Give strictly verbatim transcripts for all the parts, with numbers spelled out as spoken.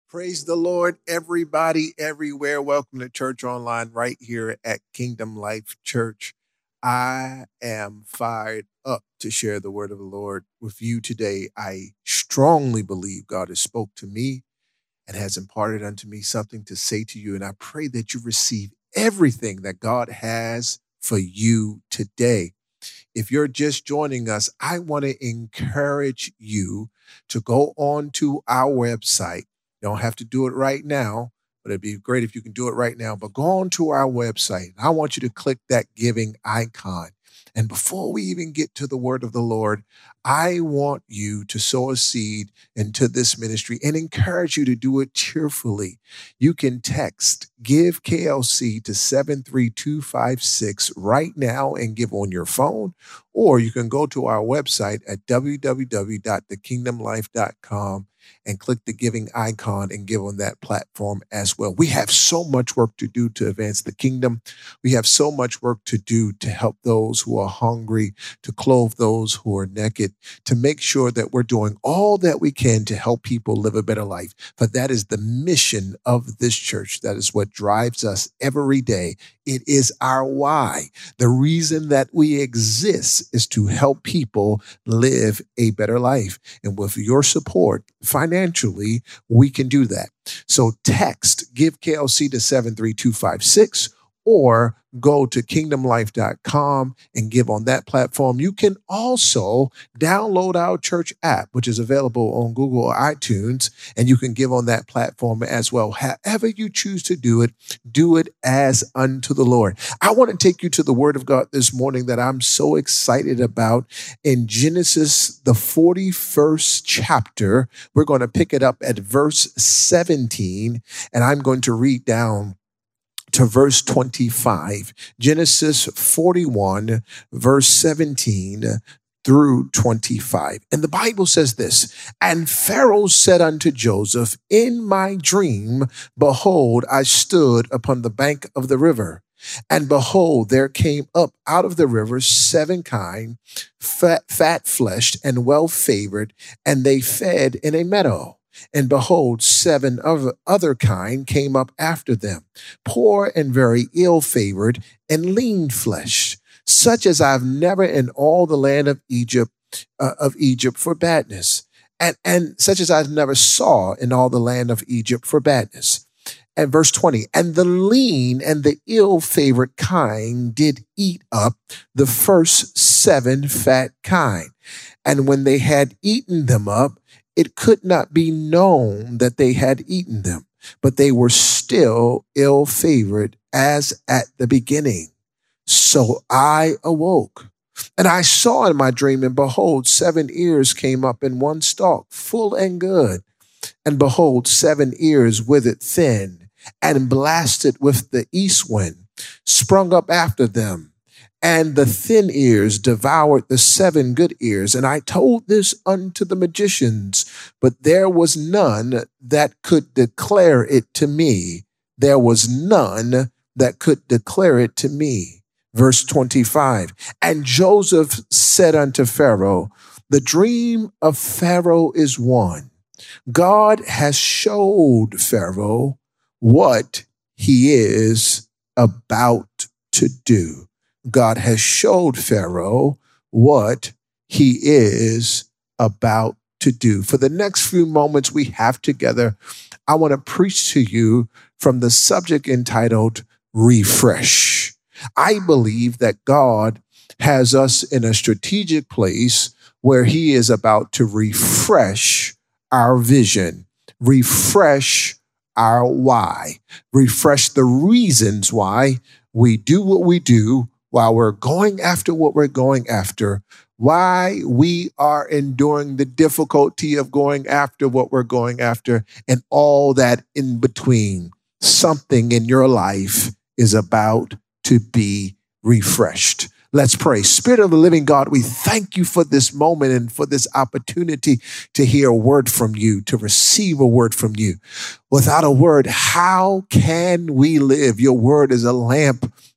Praise the Lord, everybody, everywhere. Welcome to Church Online right here at Kingdom Life Church. I am fired up to share the word of the Lord with you today. I strongly believe God has spoke to me and has imparted unto me something to say to you. And I pray that you receive everything that God has for you today. If you're just joining us, I want to encourage you to go on to our website. You don't have to do it right now, but it'd be great if you can do it right now. But go on to our website. I want you to click that giving icon. And before we even get to the word of the Lord, I want you to sow a seed into this ministry and encourage you to do it cheerfully. You can text Give K L C to seven three two five six right now and give on your phone, or you can go to our website at w w w dot the kingdom life dot com and click the giving icon and give on that platform as well. We have so much work to do to advance the kingdom. We have so much work to do to help those who are hungry, to clothe those who are naked, to make sure that we're doing all that we can to help people live a better life. For that is the mission of this church. That is what drives us every day. It is our why. The reason that we exist is to help people live a better life. And with your support financially, we can do that. So text Give K L C to seven three two five six or go to kingdom life dot com and give on that platform. You can also download our church app, which is available on Google or iTunes, and you can give on that platform as well. However you choose to do it, do it as unto the Lord. I want to take you to the word of God this morning that I'm so excited about. In Genesis, the forty-first chapter, we're going to pick it up at verse seventeen, and I'm going to read down to verse twenty-five, Genesis forty-one, verse seventeen through twenty-five. And the Bible says this, and Pharaoh said unto Joseph, in my dream, behold, I stood upon the bank of the river, and behold, there came up out of the river seven kine, fat, fat fleshed and well favored, and they fed in a meadow. And behold, seven of other kind came up after them, poor and very ill-favored and lean-fleshed, such as I've never in all the land of Egypt uh, of Egypt for badness, and, and such as I've never saw in all the land of Egypt for badness. And verse twenty, and the lean and the ill-favored kind did eat up the first seven fat kind. And when they had eaten them up, it could not be known that they had eaten them, but they were still ill-favored as at the beginning. So I awoke, and I saw in my dream, and behold, seven ears came up in one stalk, full and good. And behold, seven ears withered thin, and blasted with the east wind, sprung up after them. And the thin ears devoured the seven good ears. And I told this unto the magicians, but there was none that could declare it to me. There was none that could declare it to me. Verse twenty-five, and Joseph said unto Pharaoh, the dream of Pharaoh is one. God has showed Pharaoh what he is about to do. God has showed Pharaoh what he is about to do. For the next few moments we have together, I want to preach to you from the subject entitled Refresh. I believe that God has us in a strategic place where he is about to refresh our vision, refresh our why, refresh the reasons why we do what we do, while we're going after what we're going after, why we are enduring the difficulty of going after what we're going after, and all that in between. Something in your life is about to be refreshed. Let's pray. Spirit of the living God, we thank you for this moment and for this opportunity to hear a word from you, to receive a word from you. Without a word, how can we live? Your word is a lamp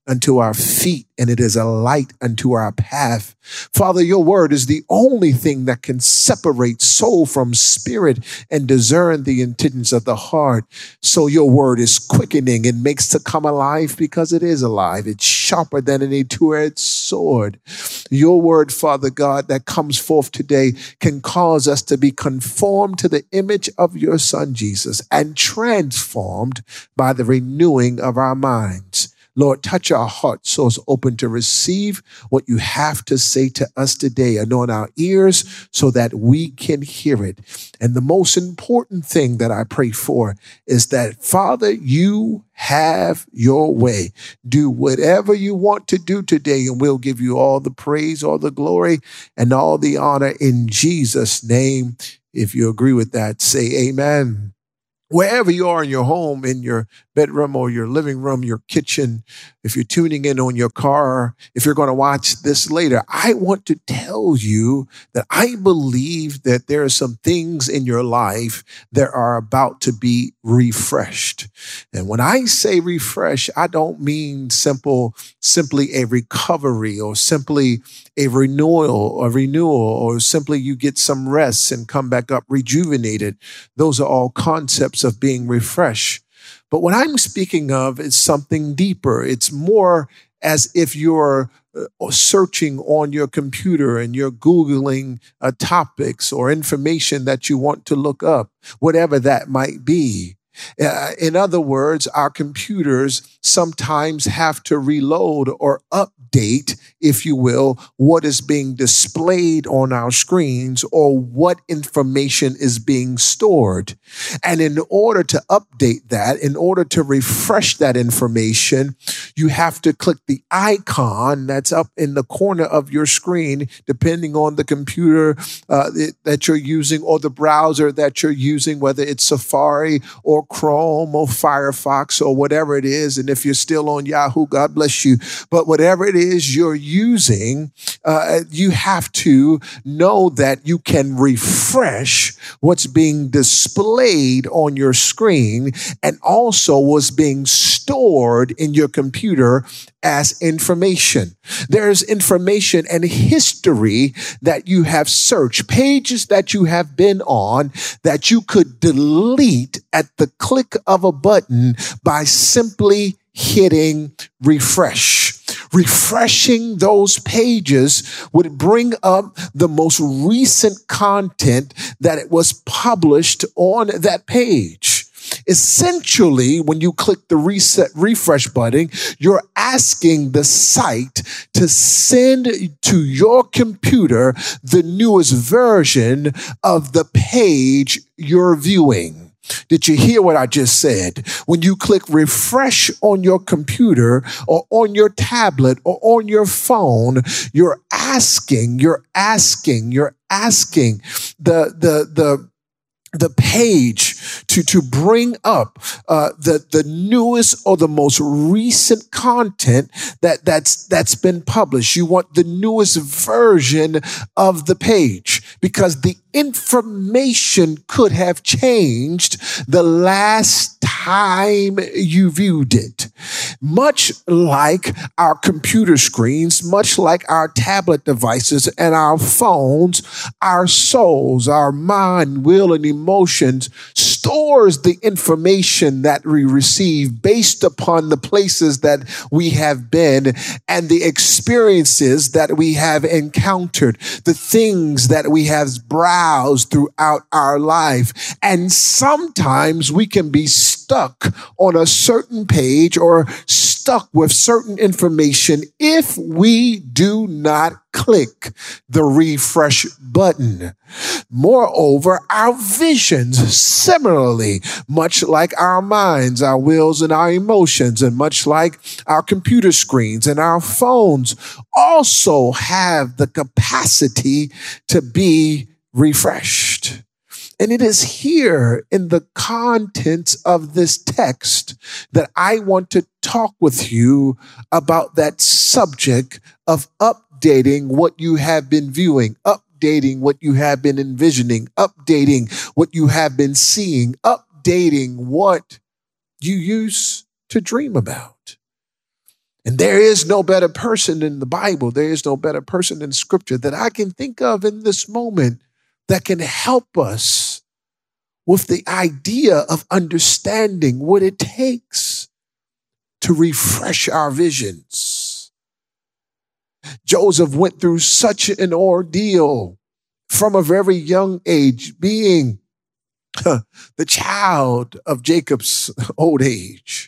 unto our feet, and it is a light unto our path. Father, your word is the only thing that can separate soul from spirit and discern the intentions of the heart. So your word is quickening and makes to come alive because it is alive. It's sharper than any two-edged sword. Your word, Father God, that comes forth today can cause us to be conformed to the image of your Son, Jesus, and transformed by the renewing of our minds. Lord, touch our hearts so it's open to receive what you have to say to us today. Anoint our ears so that we can hear it. And the most important thing that I pray for is that, Father, you have your way. Do whatever you want to do today, and we'll give you all the praise, all the glory, and all the honor in Jesus' name. If you agree with that, say amen. Wherever you are in your home, in your bedroom or your living room, your kitchen, if you're tuning in on your car, if you're going to watch this later, I want to tell you that I believe that there are some things in your life that are about to be refreshed. And when I say refresh, I don't mean simple, simply a recovery or simply a renewal, a renewal, or simply you get some rest and come back up rejuvenated. Those are all concepts of being refreshed. But what I'm speaking of is something deeper. It's more as if you're searching on your computer and you're Googling uh, topics or information that you want to look up, whatever that might be. Uh, in other words, our computers sometimes have to reload or update, if you will, what is being displayed on our screens or what information is being stored. And in order to update that, in order to refresh that information, you have to click the icon that's up in the corner of your screen, depending on the computer uh, that you're using or the browser that you're using, whether it's Safari or Chrome or Firefox or whatever it is. And if you're still on Yahoo, God bless you. But whatever it is you're using, uh, you have to know that you can refresh what's being displayed on your screen and also what's being stored in your computer as information. There's information and history that you have searched, pages that you have been on that you could delete at the click of a button by simply hitting refresh. Refreshing those pages would bring up the most recent content that it was published on that page. Essentially, when you click the reset refresh button, you're asking the site to send to your computer the newest version of the page you're viewing. Did you hear what I just said? When you click refresh on your computer or on your tablet or on your phone, you're asking, you're asking, you're asking the, the, the, the page to, to bring up uh, the, the newest or the most recent content that, that's, that's been published. You want the newest version of the page because the information could have changed the last time you viewed it. Much like our computer screens, much like our tablet devices and our phones, our souls, our mind, will, and emotions stores the information that we receive based upon the places that we have been and the experiences that we have encountered, the things that we have browsed throughout our life. And sometimes we can be stuck on a certain page or stuck with certain information if we do not click the refresh button. Moreover, our visions, similarly, much like our minds, our wills, and our emotions, and much like our computer screens and our phones, also have the capacity to be refreshed. And it is here in the contents of this text that I want to talk with you about that subject of updating what you have been viewing, updating what you have been envisioning, updating what you have been seeing, updating what you used to dream about. And there is no better person in the Bible. There is no better person in Scripture that I can think of in this moment that can help us with the idea of understanding what it takes to refresh our visions. Joseph went through such an ordeal from a very young age, being the child of Jacob's old age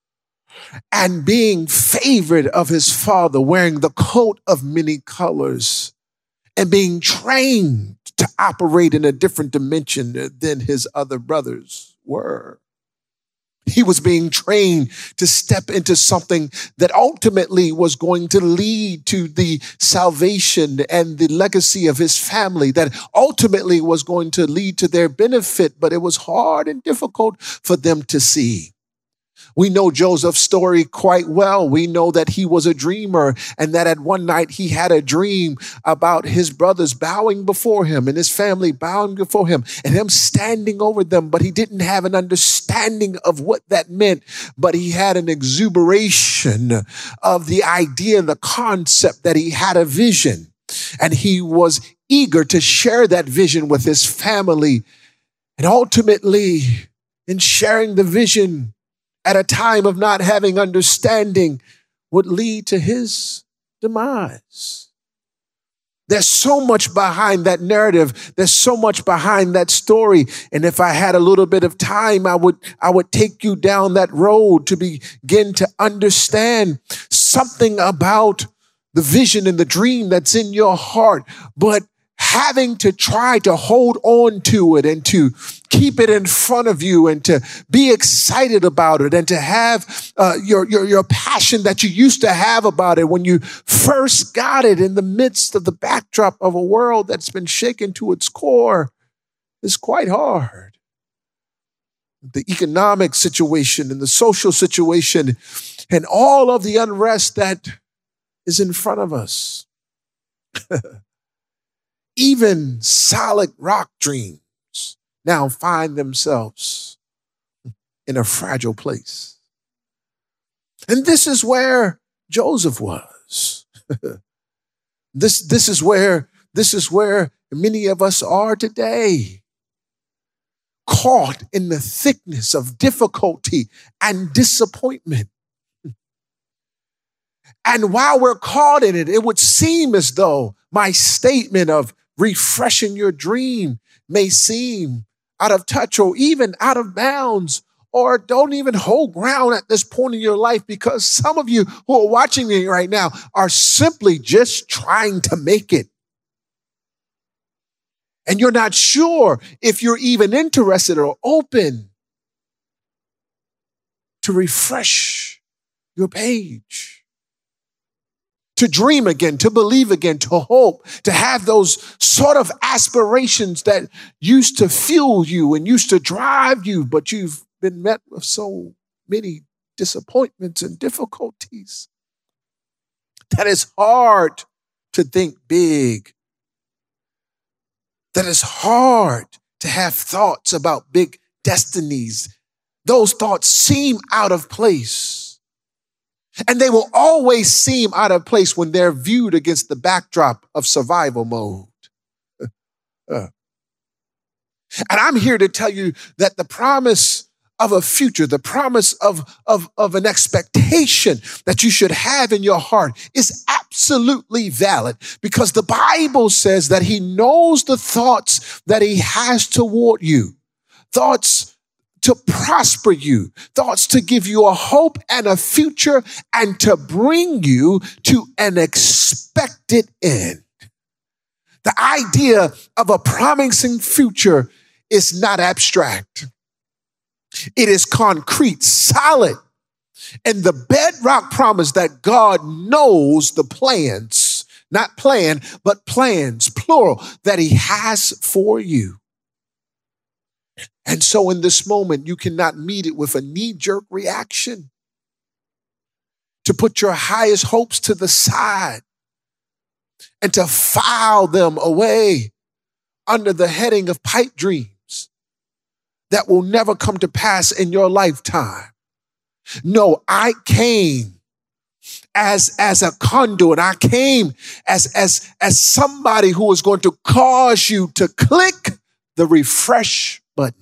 and being favored of his father, wearing the coat of many colors and being trained to operate in a different dimension than his other brothers were. He was being trained to step into something that ultimately was going to lead to the salvation and the legacy of his family, that ultimately was going to lead to their benefit, but it was hard and difficult for them to see. We know Joseph's story quite well. We know that he was a dreamer and that at one night he had a dream about his brothers bowing before him and his family bowing before him and him standing over them. But he didn't have an understanding of what that meant, but he had an exuberation of the idea and the concept that he had a vision, and he was eager to share that vision with his family. And ultimately, in sharing the vision, at a time of not having understanding, would lead to his demise. There's so much behind that narrative. There's so much behind that story. And if I had a little bit of time, I would, I would take you down that road to begin to understand something about the vision and the dream that's in your heart. But having to try to hold on to it and to keep it in front of you and to be excited about it and to have uh, your, your, your passion that you used to have about it when you first got it in the midst of the backdrop of a world that's been shaken to its core is quite hard. The economic situation and the social situation and all of the unrest that is in front of us. Even solid rock dreams now find themselves in a fragile place. And this is where Joseph was. this, this is where, this is where many of us are today, caught in the thickness of difficulty and disappointment. And while we're caught in it, it would seem as though my statement of refreshing your dream may seem out of touch or even out of bounds, or don't even hold ground at this point in your life, because some of you who are watching me right now are simply just trying to make it. And you're not sure if you're even interested or open to refresh your page. To dream again, to believe again, to hope, to have those sort of aspirations that used to fuel you and used to drive you, but you've been met with so many disappointments and difficulties that it's hard to think big, that it's hard to have thoughts about big destinies. Those thoughts seem out of place. And they will always seem out of place when they're viewed against the backdrop of survival mode. uh. And I'm here to tell you that the promise of a future, the promise of, of, of an expectation that you should have in your heart is absolutely valid, because the Bible says that he knows the thoughts that he has toward you. Thoughts to prosper you, thoughts to give you a hope and a future and to bring you to an expected end. The idea of a promising future is not abstract. It is concrete, solid, and the bedrock promise that God knows the plans, not plan, but plans, plural, that he has for you. And so in this moment, you cannot meet it with a knee-jerk reaction, to put your highest hopes to the side and to file them away under the heading of pipe dreams that will never come to pass in your lifetime. No, I came as, as a conduit. I came as, as, as somebody who was going to cause you to click the refresh button.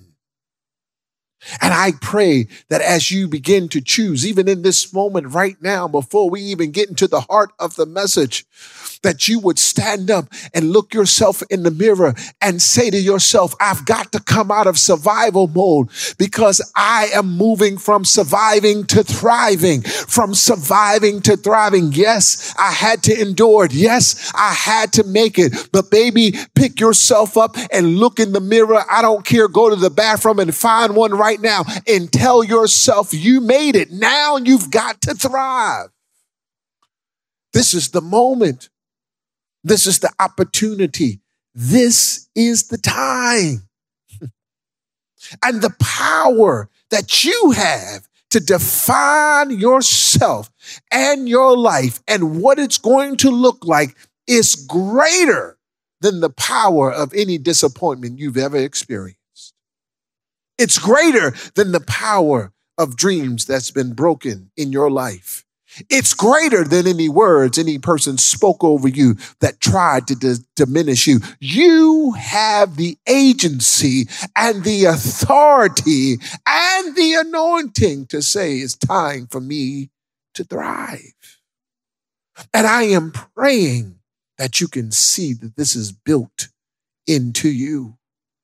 And I pray that as you begin to choose, even in this moment right now, before we even get into the heart of the message, that you would stand up and look yourself in the mirror and say to yourself, I've got to come out of survival mode because I am moving from surviving to thriving, from surviving to thriving. Yes, I had to endure it. Yes, I had to make it. But baby, pick yourself up and look in the mirror. I don't care. Go to the bathroom and find one right now and tell yourself you made it. Now you've got to thrive. This is the moment. This is the opportunity. This is the time. And the power that you have to define yourself and your life and what it's going to look like is greater than the power of any disappointment you've ever experienced. It's greater than the power of dreams that's been broken in your life. It's greater than any words any person spoke over you that tried to d- diminish you. You have the agency and the authority and the anointing to say it's time for me to thrive. And I am praying that you can see that this is built into you.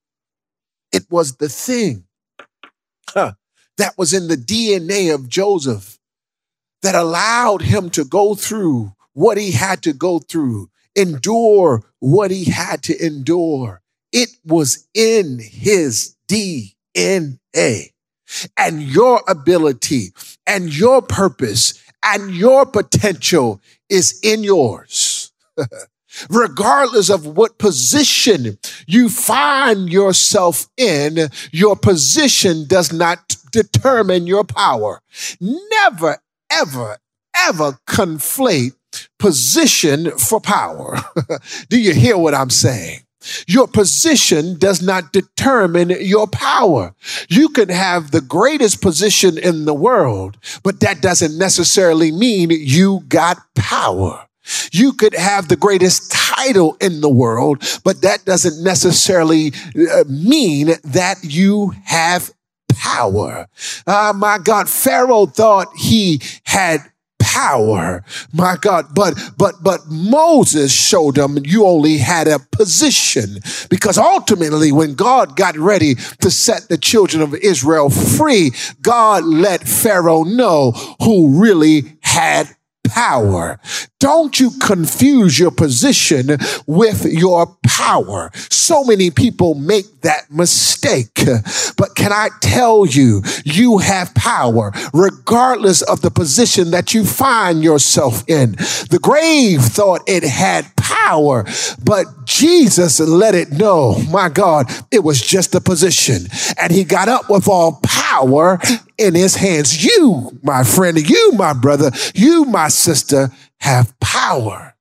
It was the thing huh, that was in the D N A of Joseph that allowed him to go through what he had to go through, endure what he had to endure. It was in his D N A. And your ability and your purpose and your potential is in yours. Regardless of what position you find yourself in, your position does not determine your power. Never, ever, ever conflate position for power. Do you hear what I'm saying? Your position does not determine your power. You can have the greatest position in the world, but that doesn't necessarily mean you got power. You could have the greatest title in the world, but that doesn't necessarily uh, mean that you have power. Uh, my God, Pharaoh thought he had power, my God, but but but Moses showed him you only had a position, because ultimately when God got ready to set the children of Israel free, God let Pharaoh know who really had power. Don't you confuse your position with your power. So many people make that mistake. But can I tell you, you have power regardless of the position that you find yourself in. The grave thought it had power, but Jesus let it know, my God, it was just a position. And he got up with all power in his hands. You, my friend, you, my brother, you, my sister, have power.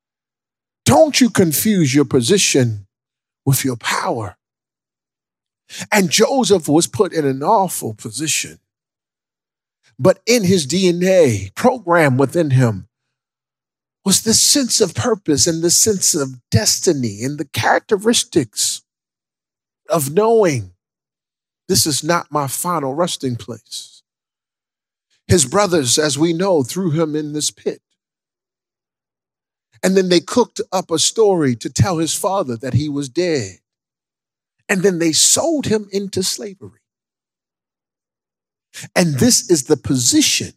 Don't you confuse your position with your power. And Joseph was put in an awful position. But in his D N A, programmed within him, was the sense of purpose and the sense of destiny and the characteristics of knowing this is not my final resting place. His brothers, as we know, threw him in this pit. And then they cooked up a story to tell his father that he was dead. And then they sold him into slavery. And this is the position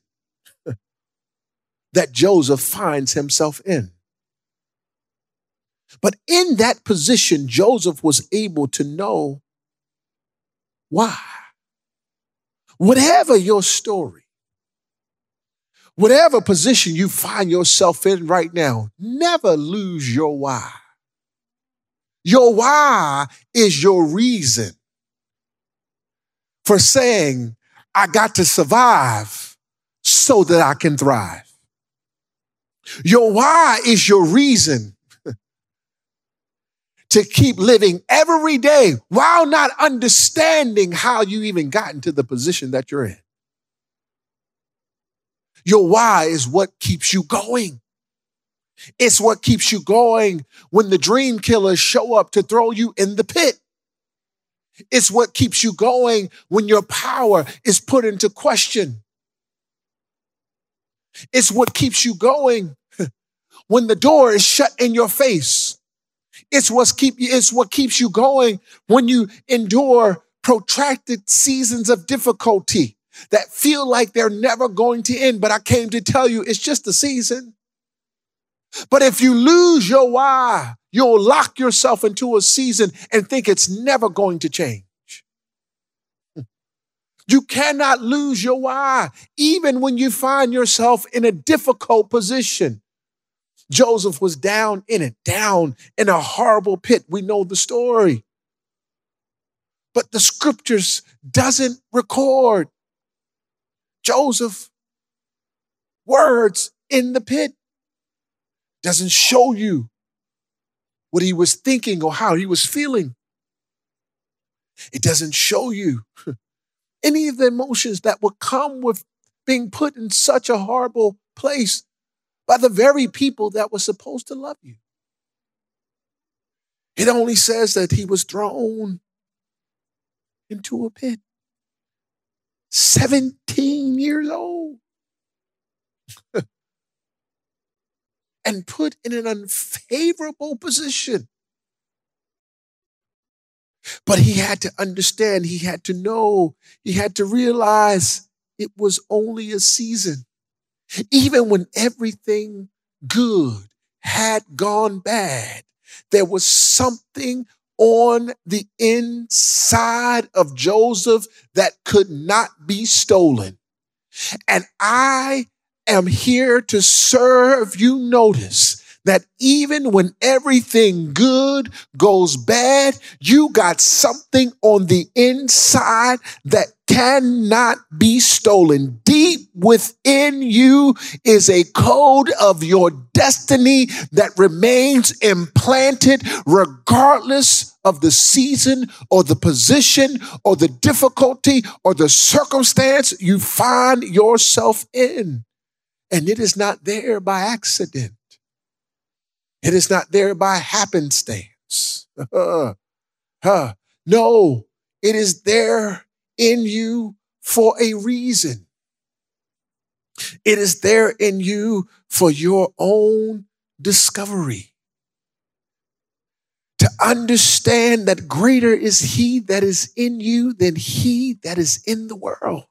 that Joseph finds himself in. But in that position, Joseph was able to know why. Whatever your story, whatever position you find yourself in right now, never lose your why. Your why is your reason for saying, I got to survive so that I can thrive. Your why is your reason to keep living every day while not understanding how you even got into the position that you're in. Your why is what keeps you going. It's what keeps you going when the dream killers show up to throw you in the pit. It's what keeps you going when your power is put into question. It's what keeps you going when the door is shut in your face. It's what's keep it's what keeps you going when you endure protracted seasons of difficulty that feel like they're never going to end. But I came to tell you it's just a season. But if you lose your why, you'll lock yourself into a season and think it's never going to change. You cannot lose your why, even when you find yourself in a difficult position. Joseph was down in it, down in a horrible pit. We know the story. But the scriptures doesn't record Joseph words in the pit. Doesn't show you what he was thinking or how he was feeling. It doesn't show you any of the emotions that would come with being put in such a horrible place by the very people that were supposed to love you. It only says that he was thrown into a pit. seventeen years old. And put in an unfavorable position. But he had to understand, he had to know, he had to realize it was only a season. Even when everything good had gone bad, there was something on the inside of Joseph that could not be stolen. And I am here to serve you notice that even when everything good goes bad, you got something on the inside that cannot be stolen. Deep within you is a code of your destiny that remains implanted regardless of the season or the position or the difficulty or the circumstance you find yourself in. And it is not there by accident. It is not there by happenstance. uh, uh, no, it is there in you for a reason. It is there in you for your own discovery. To understand that greater is he that is in you than he that is in the world.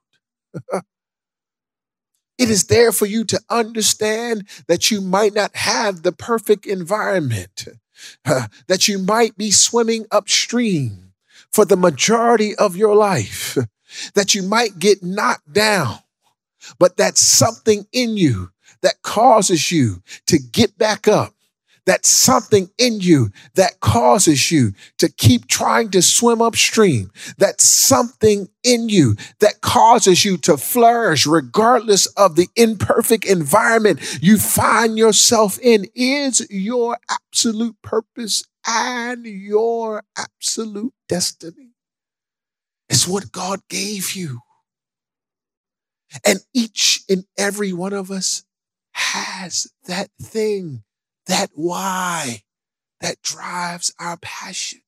It is there for you to understand that you might not have the perfect environment, uh, that you might be swimming upstream for the majority of your life, that you might get knocked down, but that's something in you that causes you to get back up. That's something in you that causes you to keep trying to swim upstream. That's something in you that causes you to flourish regardless of the imperfect environment you find yourself in. Is your absolute purpose and your absolute destiny. It's what God gave you. And each and every one of us has that thing. That why that drives our passion.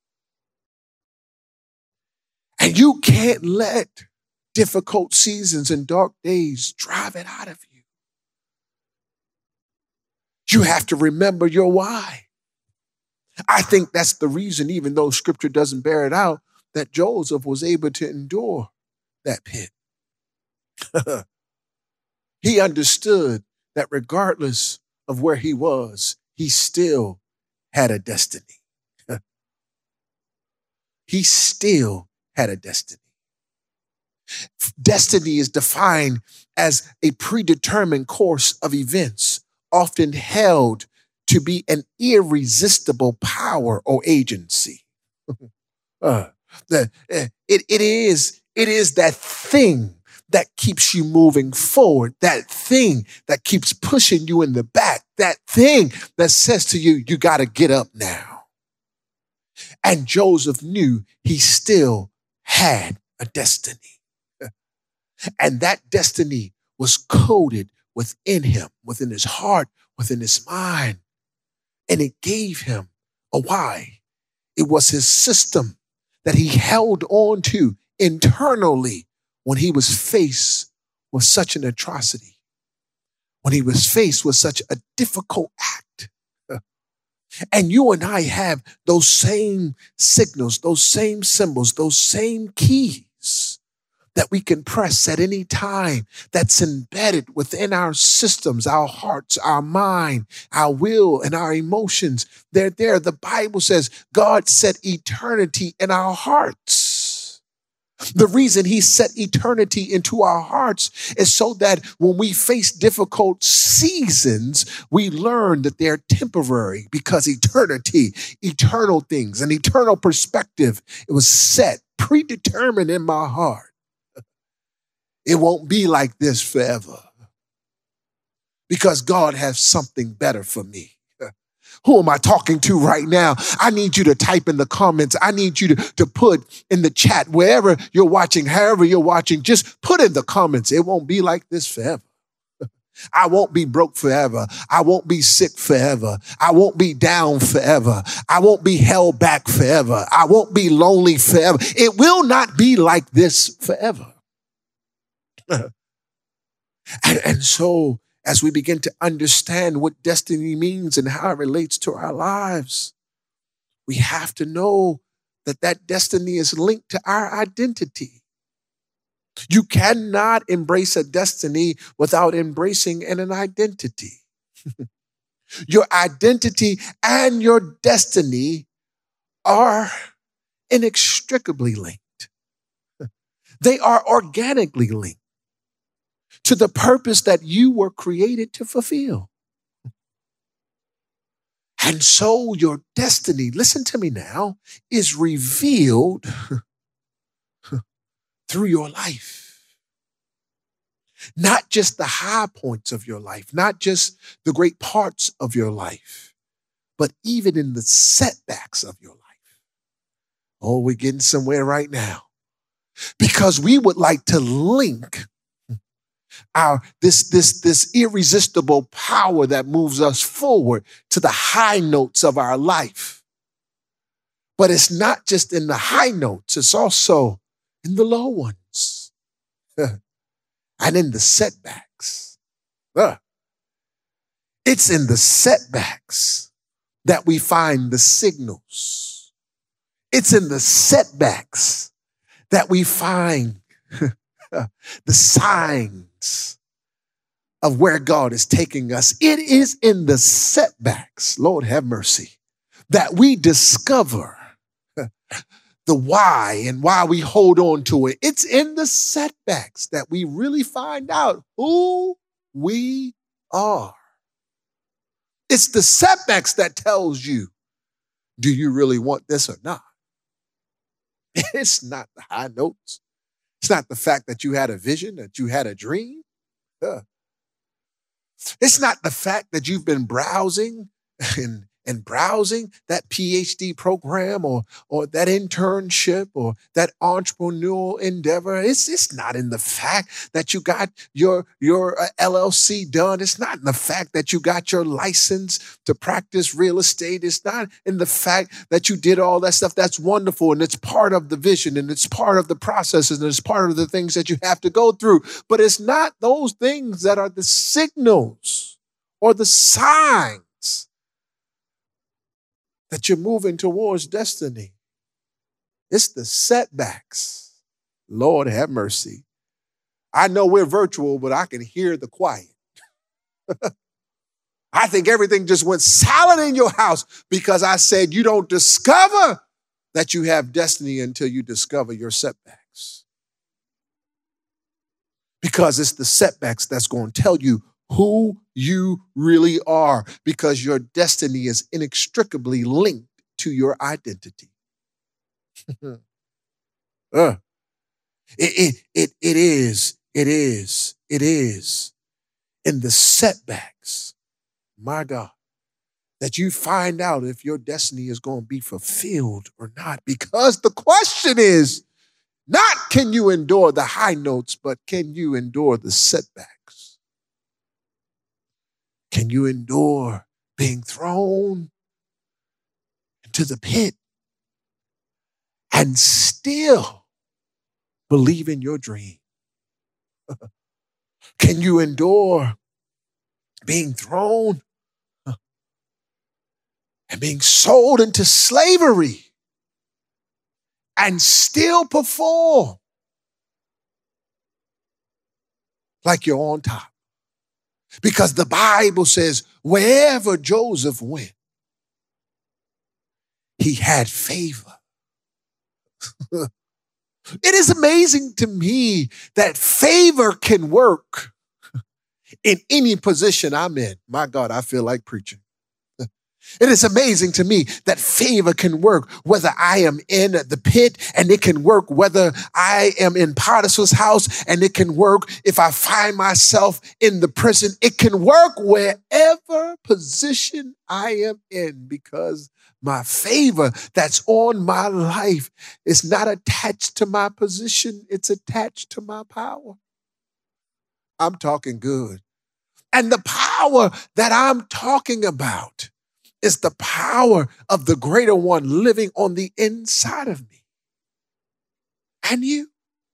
And you can't let difficult seasons and dark days drive it out of you. You have to remember your why. I think that's the reason, even though scripture doesn't bear it out, that Joseph was able to endure that pit. He understood that regardless of where he was, he still had a destiny. He still had a destiny. Destiny is defined as a predetermined course of events, often held to be an irresistible power or agency. uh, the, uh, it, it is, it is that thing that keeps you moving forward, that thing that keeps pushing you in the back, that thing that says to you, you got to get up now. And Joseph knew he still had a destiny. And that destiny was coded within him, within his heart, within his mind. And it gave him a why. It was his system that he held on to internally when he was faced with such an atrocity, when he was faced with such a difficult act. And you and I have those same signals, those same symbols, those same keys that we can press at any time, that's embedded within our systems, our hearts, our mind, our will, and our emotions. They're there. The Bible says God set eternity in our hearts. The reason he set eternity into our hearts is so that when we face difficult seasons, we learn that they're temporary, because eternity, eternal things, an eternal perspective, it was set, predetermined in my heart. It won't be like this forever, because God has something better for me. Who am I talking to right now? I need you to type in the comments. I need you to, to put in the chat, wherever you're watching, however you're watching, just put in the comments. It won't be like this forever. I won't be broke forever. I won't be sick forever. I won't be down forever. I won't be held back forever. I won't be lonely forever. It will not be like this forever. and, and so, as we begin to understand what destiny means and how it relates to our lives, we have to know that that destiny is linked to our identity. You cannot embrace a destiny without embracing an, an identity. Your identity and your destiny are inextricably linked. They are organically linked to the purpose that you were created to fulfill. And so your destiny, listen to me now, is revealed through your life. Not just the high points of your life, not just the great parts of your life, but even in the setbacks of your life. Oh, we're getting somewhere right now, because we would like to link Our this this this irresistible power that moves us forward to the high notes of our life. But it's not just in the high notes, it's also in the low ones and in the setbacks. Uh, it's in the setbacks that we find the signals. It's in the setbacks that we find the signs of where God is taking us. It is in the setbacks, Lord have mercy, that we discover the why and why we hold on to it. It's in the setbacks that we really find out who we are. It's the setbacks that tells you, do you really want this or not? It's not the high notes. It's not the fact that you had a vision, that you had a dream. Uh, it's not the fact that you've been browsing and, and browsing that P H D program or, or that internship or that entrepreneurial endeavor. It's, it's not in the fact that you got your, your uh, L L C done. It's not in the fact that you got your license to practice real estate. It's not in the fact that you did all that stuff. That's wonderful, and it's part of the vision, and it's part of the processes, and it's part of the things that you have to go through. But it's not those things that are the signals or the signs that you're moving towards destiny. It's the setbacks. Lord have mercy. I know we're virtual, but I can hear the quiet. I think everything just went silent in your house because I said you don't discover that you have destiny until you discover your setbacks. Because it's the setbacks that's going to tell you who you really are, because your destiny is inextricably linked to your identity. uh, it, it, it, it is, it is, it is in the setbacks, my God, that you find out if your destiny is going to be fulfilled or not. Because the question is Not can you endure the high notes, but can you endure the setbacks? Can you endure being thrown into the pit and still believe in your dream? Can you endure being thrown and being sold into slavery and still perform like you're on top? Because the Bible says wherever Joseph went, he had favor. It is amazing to me that favor can work in any position I'm in. My God, I feel like preaching. It is amazing to me that favor can work whether I am in the pit, and it can work whether I am in Potiphar's house, and it can work if I find myself in the prison. It can work wherever position I am in, because my favor that's on my life is not attached to my position. It's attached to my power. I'm talking good. And the power that I'm talking about is the power of the greater one living on the inside of me and you.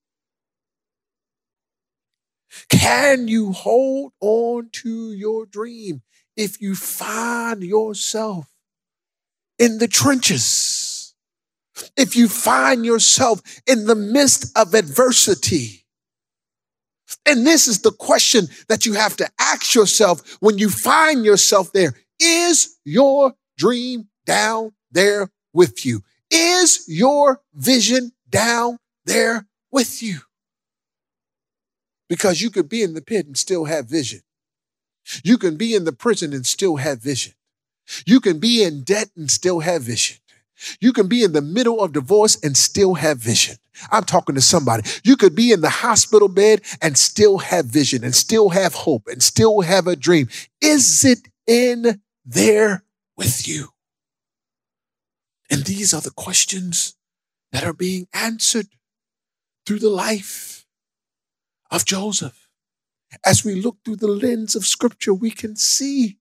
Can you hold on to your dream if you find yourself in the trenches? If you find yourself in the midst of adversity? And this is the question that you have to ask yourself when you find yourself there. Is your dream down there with you? Is your vision down there with you? Because you could be in the pit and still have vision. You can be in the prison and still have vision. You can be in debt and still have vision. You can be in the middle of divorce and still have vision. I'm talking to somebody. You could be in the hospital bed and still have vision and still have hope and still have a dream. Is it in there with you? And these are the questions that are being answered through the life of Joseph. As we look through the lens of Scripture, we can see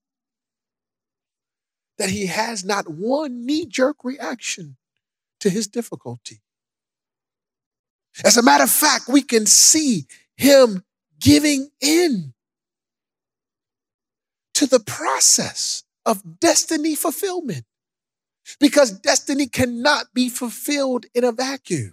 that he has not one knee-jerk reaction to his difficulty. As a matter of fact, we can see him giving in to the process of destiny fulfillment, because destiny cannot be fulfilled in a vacuum.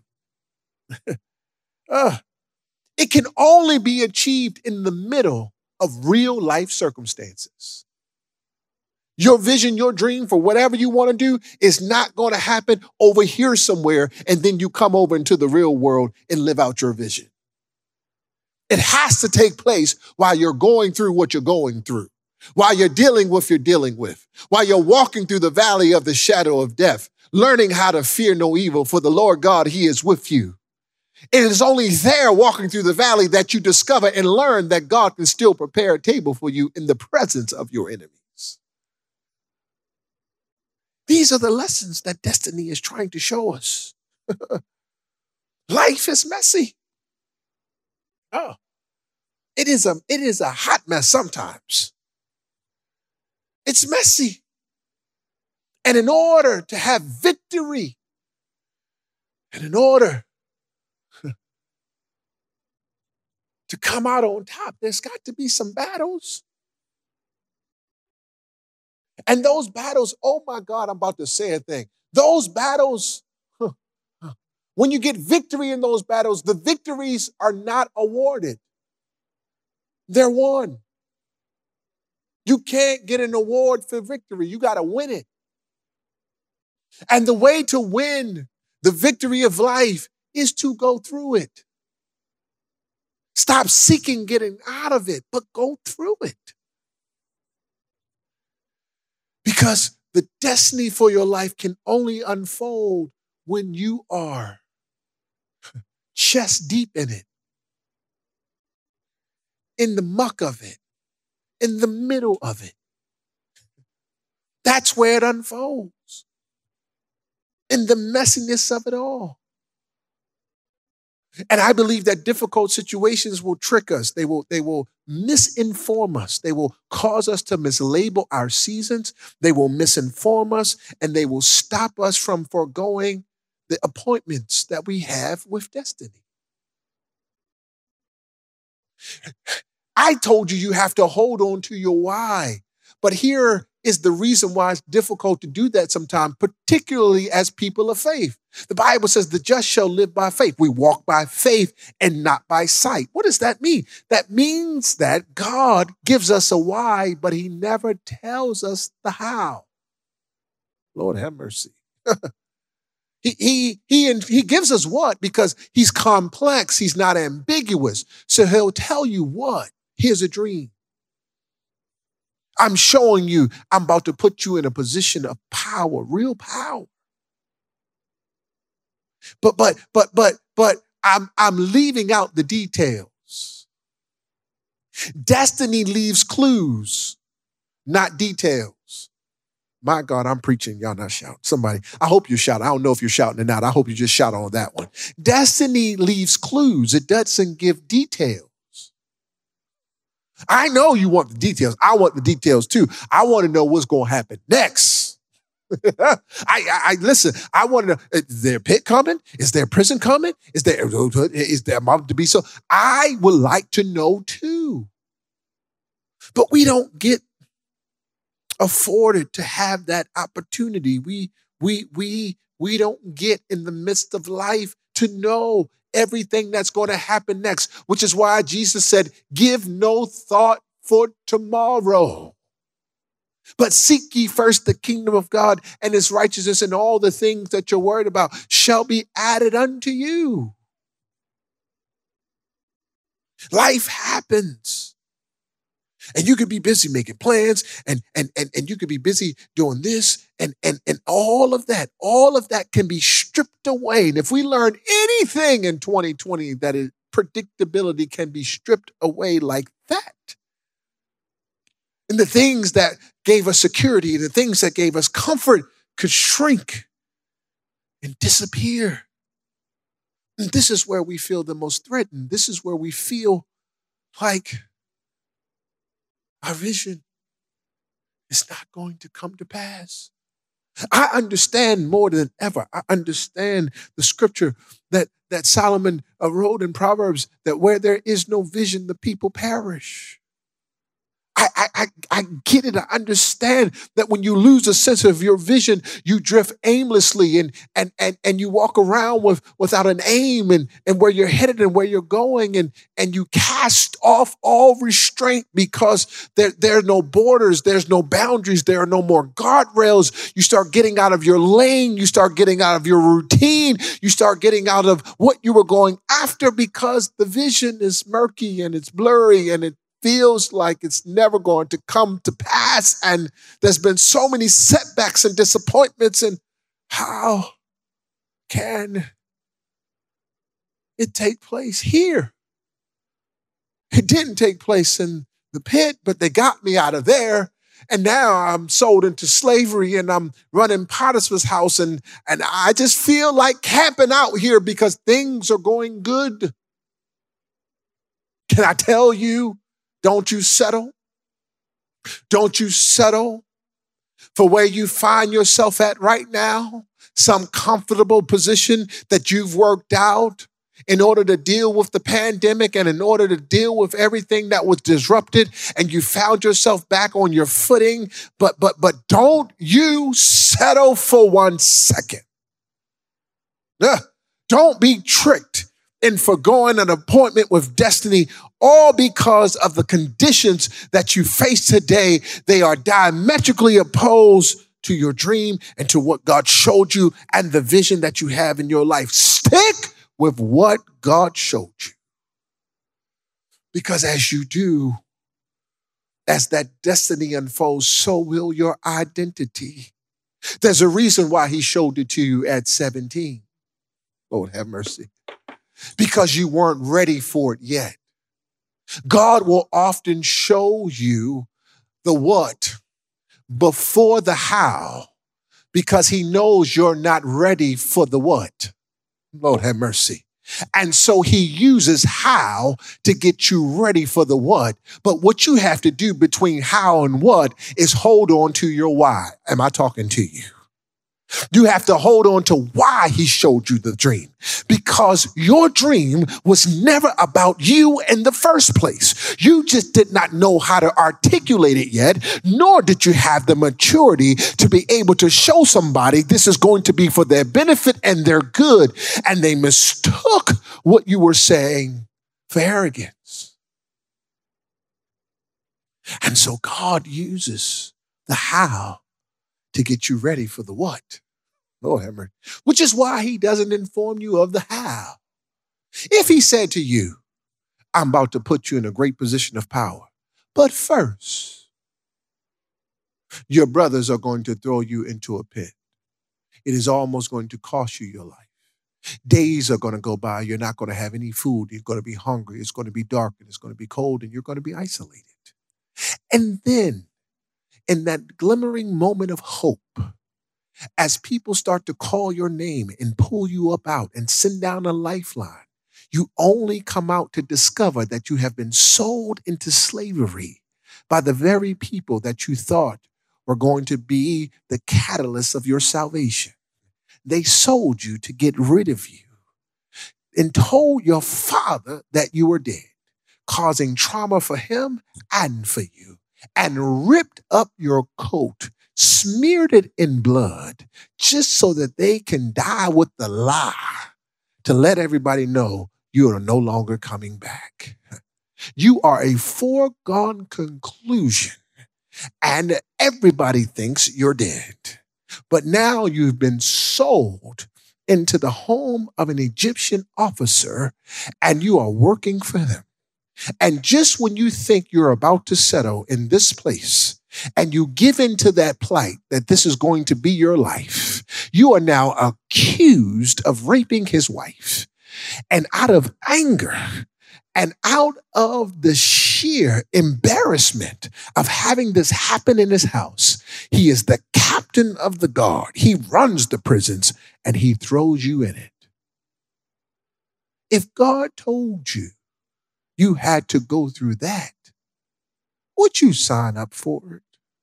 uh, it can only be achieved in the middle of real life circumstances. Your vision, your dream for whatever you want to do is not going to happen over here somewhere and then you come over into the real world and live out your vision. It has to take place while you're going through what you're going through, while you're dealing with what you're dealing with, while you're walking through the valley of the shadow of death, learning how to fear no evil, for the Lord God, he is with you. It is only there, walking through the valley, that you discover and learn that God can still prepare a table for you in the presence of your enemies. These are the lessons that destiny is trying to show us. Life is messy. Oh, it is a, it is a hot mess sometimes. It's messy. And in order to have victory, and in order to come out on top, there's got to be some battles. And those battles, oh my God, I'm about to say a thing. Those battles, huh, huh, when you get victory in those battles, the victories are not awarded. They're won. You can't get an award for victory. You got to win it. And the way to win the victory of life is to go through it. Stop seeking getting out of it, but go through it. Because the destiny for your life can only unfold when you are chest deep in it, in the muck of it, in the middle of it. That's where it unfolds, in the messiness of it all. And I believe that difficult situations will trick us. They will, they will misinform us. They will cause us to mislabel our seasons. They will misinform us, and they will stop us from foregoing the appointments that we have with destiny. I told you you have to hold on to your why. But here is the reason why it's difficult to do that sometimes, particularly as people of faith. The Bible says the just shall live by faith. We walk by faith and not by sight. What does that mean? That means that God gives us a why, but he never tells us the how. Lord have mercy. He, he, he, he gives us what? Because he's complex. He's not ambiguous. So he'll tell you what? Here's a dream. I'm showing you, I'm about to put you in a position of power, real power. But, but, but, but, but I'm, I'm leaving out the details. Destiny leaves clues, not details. My God, I'm preaching. Y'all not shouting. Somebody, I hope you're shouting. I don't know if you're shouting or not. I hope you just shout on that one. Destiny leaves clues. It doesn't give details. I know you want the details. I want the details too. I want to know what's going to happen next. I, I, I listen. I want to know: is there a pit coming? Is there prison coming? Is there is there about to be so? I would like to know too. But we don't get afforded to have that opportunity. We we we we don't get in the midst of life to know everything that's going to happen next, which is why Jesus said, give no thought for tomorrow, but seek ye first the kingdom of God and his righteousness, and all the things that you're worried about shall be added unto you. Life happens. And you could be busy making plans, and, and, and, and you could be busy doing this, and, and, and all of that, all of that can be stripped away. And if we learn anything in twenty twenty, that is, predictability can be stripped away like that. And the things that gave us security, the things that gave us comfort could shrink and disappear. And this is where we feel the most threatened. This is where we feel like our vision is not going to come to pass. I understand more than ever. I understand the scripture that, that Solomon wrote in Proverbs, that where there is no vision, the people perish. I, I, I, I get it. I understand that when you lose a sense of your vision, you drift aimlessly, and and and, and you walk around with, without an aim, and, and where you're headed and where you're going, and, and you cast off all restraint because there, there are no borders, there's no boundaries, there are no more guardrails. You start getting out of your lane, you start getting out of your routine, you start getting out of what you were going after, because the vision is murky and it's blurry and it feels like it's never going to come to pass. And there's been so many setbacks and disappointments. And how can it take place here? It didn't take place in the pit, but they got me out of there. And now I'm sold into slavery, and I'm running Potiphar's house. And, and I just feel like camping out here because things are going good. Can I tell you? Don't you settle. Don't you settle for where you find yourself at right now, some comfortable position that you've worked out in order to deal with the pandemic and in order to deal with everything that was disrupted, and you found yourself back on your footing. But, but, but don't you settle for one second. Ugh. Don't be tricked in forgoing an appointment with destiny, all because of the conditions that you face today. They are diametrically opposed to your dream and to what God showed you and the vision that you have in your life. Stick with what God showed you. Because as you do, as that destiny unfolds, so will your identity. There's a reason why he showed it to you at seventeen. Lord have mercy. Because you weren't ready for it yet. God will often show you the what before the how, because he knows you're not ready for the what. Lord have mercy. And so he uses how to get you ready for the what. But what you have to do between how and what is hold on to your why. Am I talking to you? You have to hold on to why he showed you the dream, because your dream was never about you in the first place. You just did not know how to articulate it yet, nor did you have the maturity to be able to show somebody this is going to be for their benefit and their good. And they mistook what you were saying for arrogance. And so God uses the how to get you ready for the what. Lord have mercy. Which is why he doesn't inform you of the how. If he said to you, I'm about to put you in a great position of power, but first, your brothers are going to throw you into a pit. It is almost going to cost you your life. Days are going to go by. You're not going to have any food. You're going to be hungry. It's going to be dark and it's going to be cold and you're going to be isolated. And then in that glimmering moment of hope, as people start to call your name and pull you up out and send down a lifeline, you only come out to discover that you have been sold into slavery by the very people that you thought were going to be the catalyst of your salvation. They sold you to get rid of you and told your father that you were dead, causing trauma for him and for you, and ripped up your coat, smeared it in blood, just so that they can die with the lie to let everybody know you are no longer coming back. You are a foregone conclusion, and everybody thinks you're dead. But now you've been sold into the home of an Egyptian officer, and you are working for them. And just when you think you're about to settle in this place, and you give into that plight that this is going to be your life, you are now accused of raping his wife. And out of anger and out of the sheer embarrassment of having this happen in his house, he is the captain of the guard. He runs the prisons and he throws you in it. If God told you you had to go through that, would you sign up for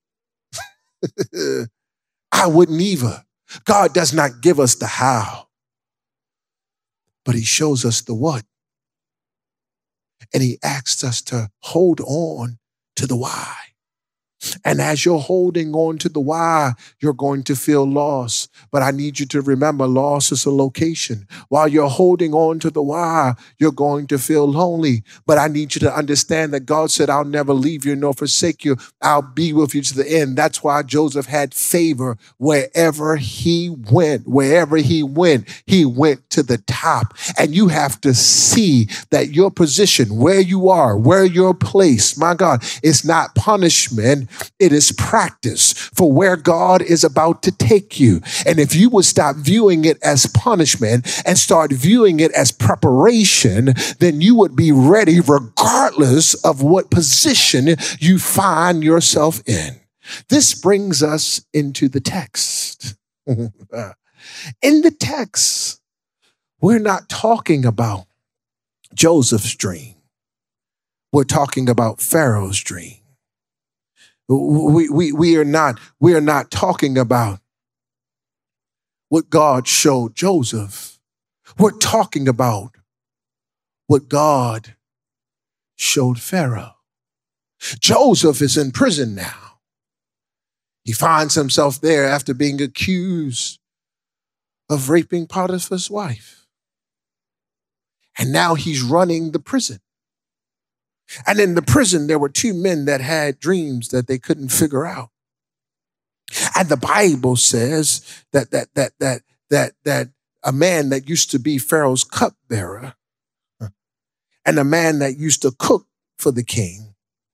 it? I wouldn't either. God does not give us the how, but he shows us the what. And he asks us to hold on to the why. And as you're holding on to the why, you're going to feel lost. But I need you to remember, loss is a location. While you're holding on to the why, you're going to feel lonely. But I need you to understand that God said, I'll never leave you nor forsake you. I'll be with you to the end. That's why Joseph had favor wherever he went. Wherever he went, he went to the top. And you have to see that your position, where you are, where you're placed, my God, it's not punishment. It is practice for where God is about to take you. And if you would stop viewing it as punishment and start viewing it as preparation, then you would be ready regardless of what position you find yourself in. This brings us into the text. In the text, we're not talking about Joseph's dream. We're talking about Pharaoh's dream. We, we, we are not, we are not talking about what God showed Joseph. We're talking about what God showed Pharaoh. Joseph is in prison now. He finds himself there after being accused of raping Potiphar's wife. And now he's running the prison. And in the prison, there were two men that had dreams that they couldn't figure out. And the Bible says that that that that that that a man that used to be Pharaoh's cupbearer and a man that used to cook for the king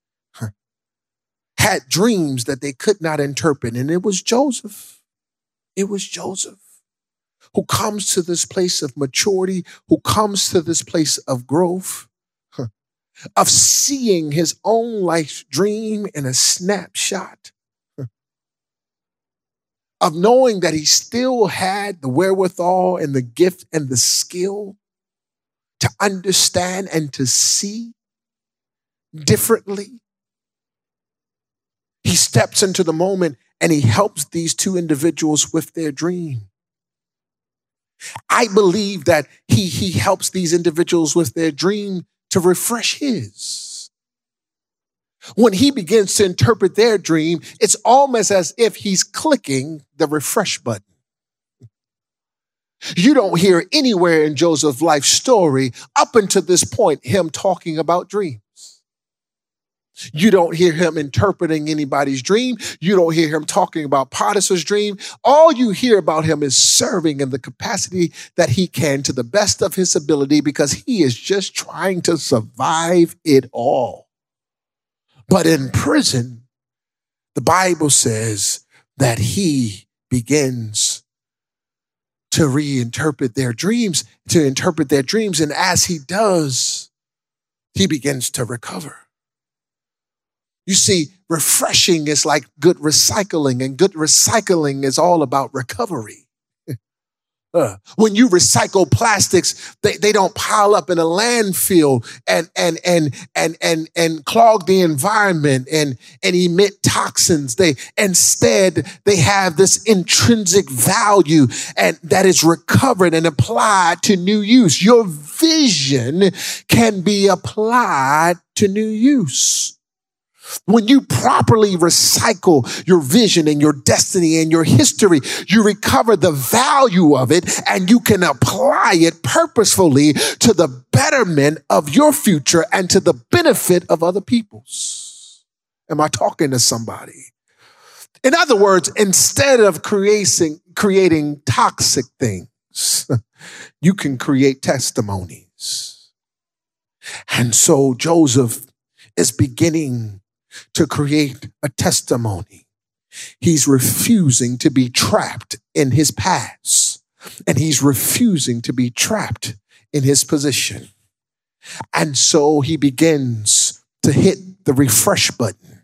had dreams that they could not interpret. And it was Joseph. It was Joseph who comes to this place of maturity, who comes to this place of growth, of seeing his own life's dream in a snapshot, of knowing that he still had the wherewithal and the gift and the skill to understand and to see differently. He steps into the moment and he helps these two individuals with their dream. I believe that he, he helps these individuals with their dream to refresh his. When he begins to interpret their dream, it's almost as if he's clicking the refresh button. You don't hear anywhere in Joseph's life story up until this point him talking about dreams. You don't hear him interpreting anybody's dream. You don't hear him talking about Potiphar's dream. All you hear about him is serving in the capacity that he can to the best of his ability because he is just trying to survive it all. But in prison, the Bible says that he begins to reinterpret their dreams, to interpret their dreams. And as he does, he begins to recover. You see, refreshing is like good recycling, and good recycling is all about recovery. Uh, when you recycle plastics, they, they don't pile up in a landfill and and and and and and clog the environment and, and emit toxins. They instead they have this intrinsic value and that is recovered and applied to new use. Your vision can be applied to new use. When you properly recycle your vision and your destiny and your history, you recover the value of it and you can apply it purposefully to the betterment of your future and to the benefit of other people's. Am I talking to somebody? In other words, instead of creating, creating toxic things, you can create testimonies. And so Joseph is beginning to create a testimony. He's refusing to be trapped in his past, and he's refusing to be trapped in his position. And so he begins to hit the refresh button.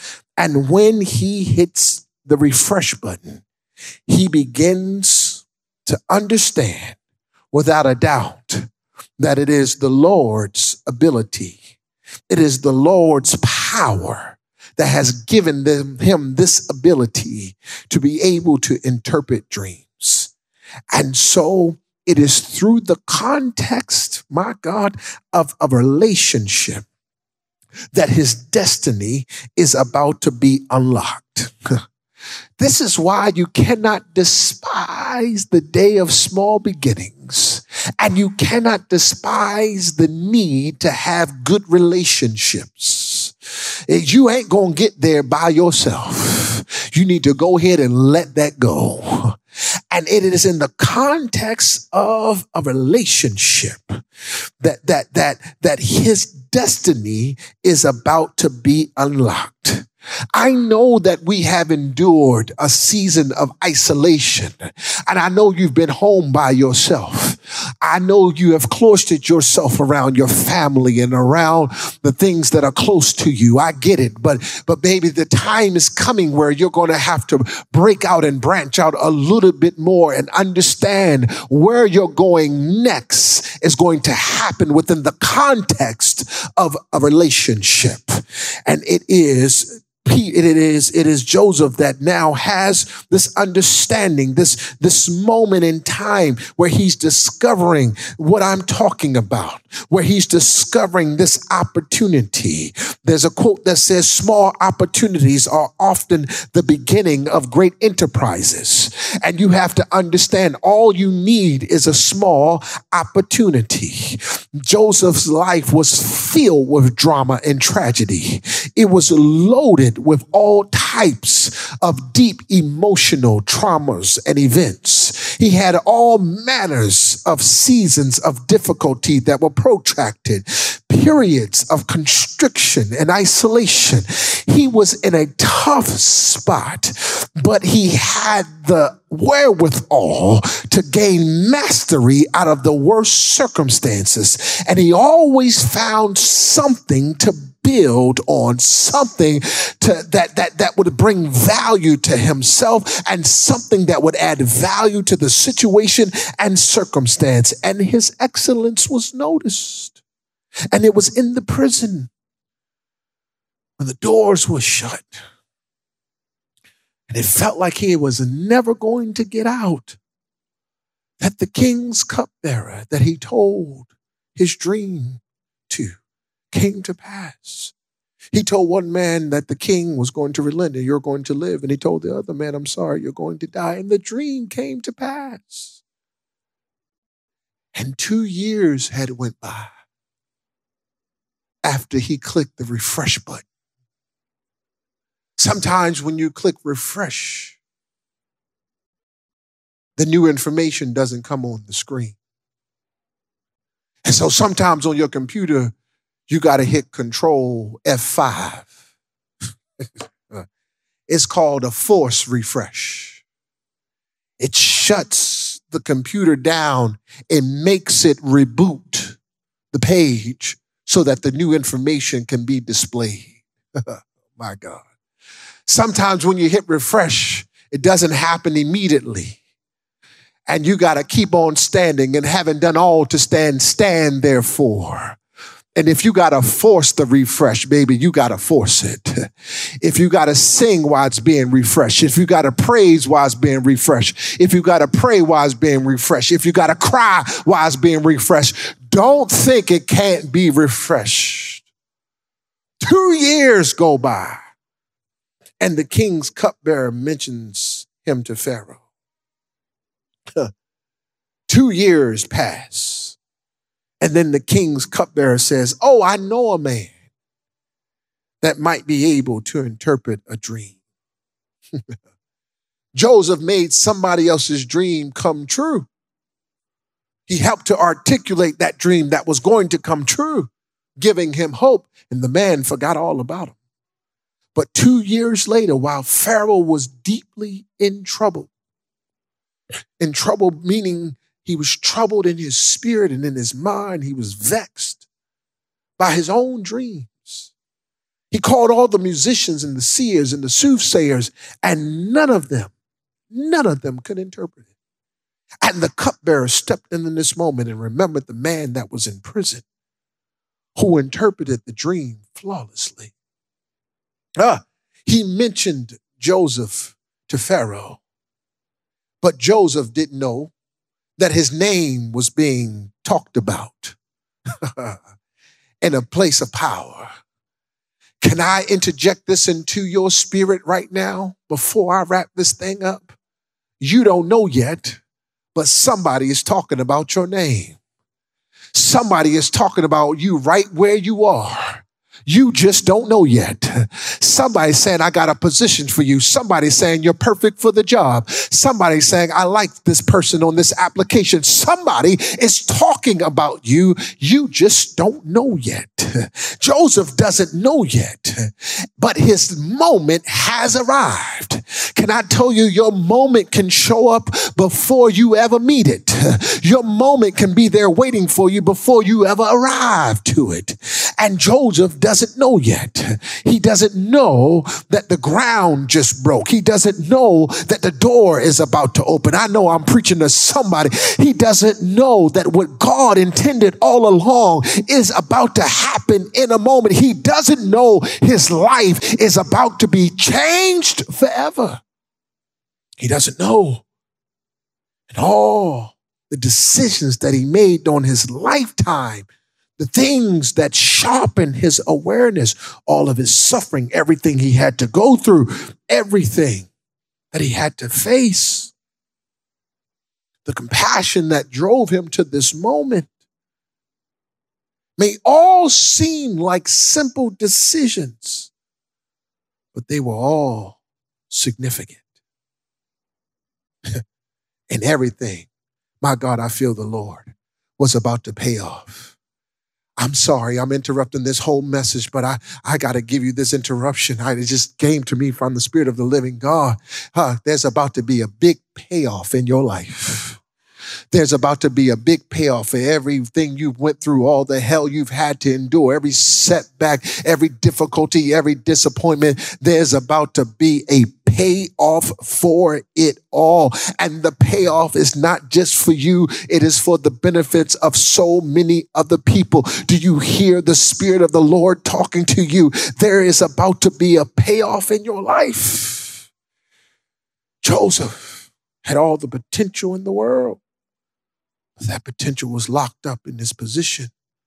And when he hits the refresh button, he begins to understand without a doubt that it is the Lord's ability. It is the Lord's power that has given them, him this ability to be able to interpret dreams. And so it is through the context, my God, of a relationship that his destiny is about to be unlocked. This is why you cannot despise the day of small beginnings, and you cannot despise the need to have good relationships. You ain't going to get there by yourself. You need to go ahead and let that go. And it is in the context of a relationship that, that, that, that his destiny is about to be unlocked. I know that we have endured a season of isolation, and I know you've been home by yourself. I know you have cloistered yourself around your family and around the things that are close to you. I get it, but but baby, the time is coming where you're going to have to break out and branch out a little bit more and understand where you're going next is going to happen within the context of a relationship. And it is It is, it is Joseph that now has this understanding, this, this moment in time where he's discovering what I'm talking about, where he's discovering this opportunity. There's a quote that says, small opportunities are often the beginning of great enterprises. And you have to understand all you need is a small opportunity. Joseph's life was filled with drama and tragedy. It was loaded with all types of deep emotional traumas and events. He had all manners of seasons of difficulty that were protracted, periods of constriction and isolation. He was in a tough spot, but he had the wherewithal to gain mastery out of the worst circumstances. And he always found something to build on something to, that, that, that would bring value to himself and something that would add value to the situation and circumstance. And his excellence was noticed. And it was in the prison when the doors were shut. And it felt like he was never going to get out. That the king's cupbearer that he told his dream to came to pass. He told one man that the king was going to relent and you're going to live. And he told the other man, I'm sorry, you're going to die. And the dream came to pass. And two years had went by after he clicked the refresh button. Sometimes when you click refresh, the new information doesn't come on the screen. And so sometimes on your computer, you got to hit control F five. It's called a force refresh. It shuts the computer down and makes it reboot the page so that the new information can be displayed. My God. Sometimes when you hit refresh, it doesn't happen immediately. And you got to keep on standing, and having done all to stand, stand therefore. And if you got to force the refresh, baby, you got to force it. If you got to sing while it's being refreshed, if you got to praise while it's being refreshed, if you got to pray while it's being refreshed, if you got to cry while it's being refreshed, don't think it can't be refreshed. Two years go by, and the king's cupbearer mentions him to Pharaoh. Two years pass. And then the king's cupbearer says, oh, I know a man that might be able to interpret a dream. Joseph made somebody else's dream come true. He helped to articulate that dream that was going to come true, giving him hope. And the man forgot all about him. But two years later, while Pharaoh was deeply in trouble, in trouble meaning he was troubled in his spirit and in his mind. He was vexed by his own dreams. He called all the musicians and the seers and the soothsayers, and none of them, none of them could interpret it. And the cupbearer stepped in in this moment and remembered the man that was in prison who interpreted the dream flawlessly. Ah, he mentioned Joseph to Pharaoh, but Joseph didn't know that his name was being talked about in a place of power. Can I interject this into your spirit right now before I wrap this thing up? You don't know yet, but somebody is talking about your name. Somebody is talking about you right where you are. You just don't know yet. Somebody's saying, I got a position for you. Somebody's saying you're perfect for the job. Somebody's saying, I like this person on this application. Somebody is talking about you. You just don't know yet. Joseph doesn't know yet, but his moment has arrived. Can I tell you, your moment can show up before you ever meet it. Your moment can be there waiting for you before you ever arrive to it. And Joseph doesn't know yet. He doesn't know that the ground just broke. He doesn't know that the door is about to open. I know I'm preaching to somebody. He doesn't know that what God intended all along is about to happen in a moment. He doesn't know his life is about to be changed forever. He doesn't know. And all the decisions that he made on his lifetime, the things that sharpened his awareness, all of his suffering, everything he had to go through, everything that he had to face, the compassion that drove him to this moment, may all seem like simple decisions, but they were all significant. And everything, my God, I feel the Lord, was about to pay off. I'm sorry, I'm interrupting this whole message, but I, I got to give you this interruption. I, it just came to me from the Spirit of the living God. Huh, there's about to be a big payoff in your life. There's about to be a big payoff for everything you've went through, all the hell you've had to endure, every setback, every difficulty, every disappointment. There's about to be a payoff for it all. And the payoff is not just for you. It is for the benefits of so many other people. Do you hear the Spirit of the Lord talking to you? There is about to be a payoff in your life. Joseph had all the potential in the world. That potential was locked up in this position.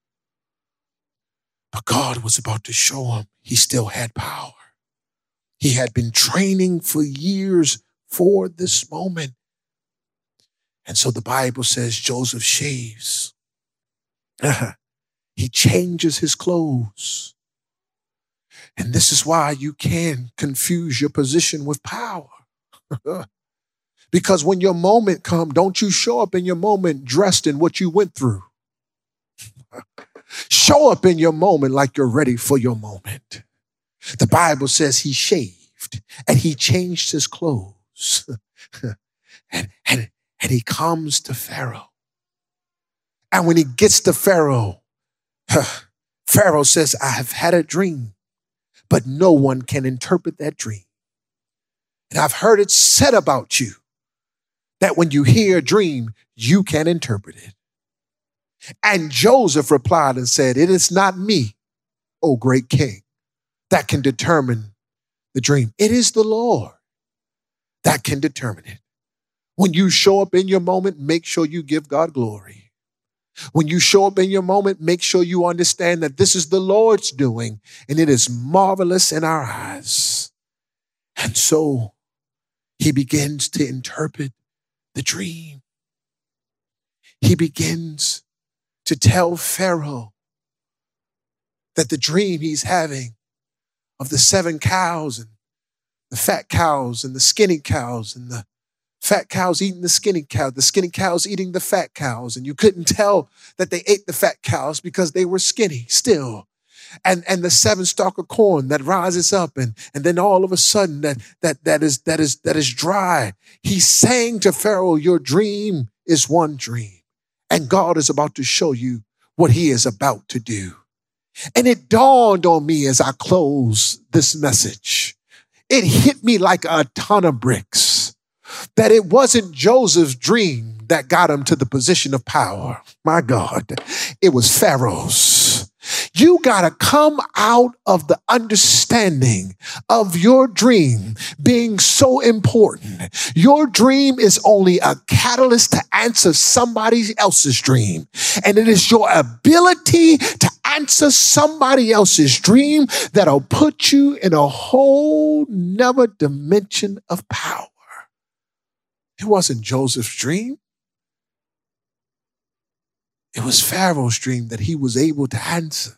But God was about to show him he still had power. He had been training for years for this moment. And so the Bible says Joseph shaves. He changes his clothes. And this is why you can confuse your position with power. Because when your moment comes, don't you show up in your moment dressed in what you went through. Show up in your moment like you're ready for your moment. The Bible says he shaved and he changed his clothes. and, and, and he comes to Pharaoh. And when he gets to Pharaoh, Pharaoh says, I have had a dream, but no one can interpret that dream. And I've heard it said about you that when you hear a dream, you can interpret it. And Joseph replied and said, it is not me, O great king, that can determine the dream. It is the Lord that can determine it. When you show up in your moment, make sure you give God glory. When you show up in your moment, make sure you understand that this is the Lord's doing and it is marvelous in our eyes. And so he begins to interpret the dream. He begins to tell Pharaoh that the dream he's having of the seven cows and the fat cows and the skinny cows and the fat cows eating the skinny cows, the skinny cows eating the fat cows. And you couldn't tell that they ate the fat cows because they were skinny still. And, and the seven stalk of corn that rises up and, and then all of a sudden that, that, that, is, that, is, that is dry. He's saying to Pharaoh, your dream is one dream. And God is about to show you what he is about to do. And it dawned on me as I close this message. It hit me like a ton of bricks that it wasn't Joseph's dream that got him to the position of power. My God, it was Pharaoh's. You got to come out of the understanding of your dream being so important. Your dream is only a catalyst to answer somebody else's dream. And it is your ability to answer somebody else's dream that'll put you in a whole nother dimension of power. It wasn't Joseph's dream. It was Pharaoh's dream that he was able to answer.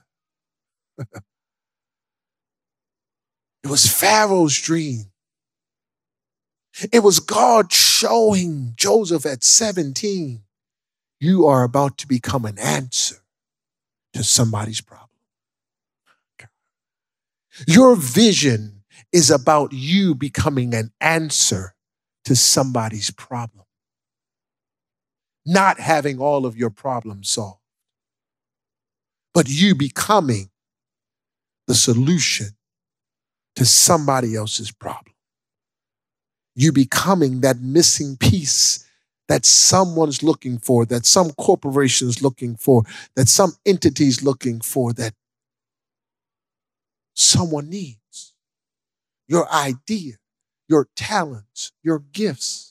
It was Pharaoh's dream. It was God showing Joseph at seventeen, you are about to become an answer to somebody's problem. Your vision is about you becoming an answer to somebody's problem. Not having all of your problems solved, but you becoming the solution to somebody else's problem. You becoming that missing piece that someone's looking for, that some corporation's looking for, that some entity's looking for, that someone needs. Your idea, your talents, your gifts.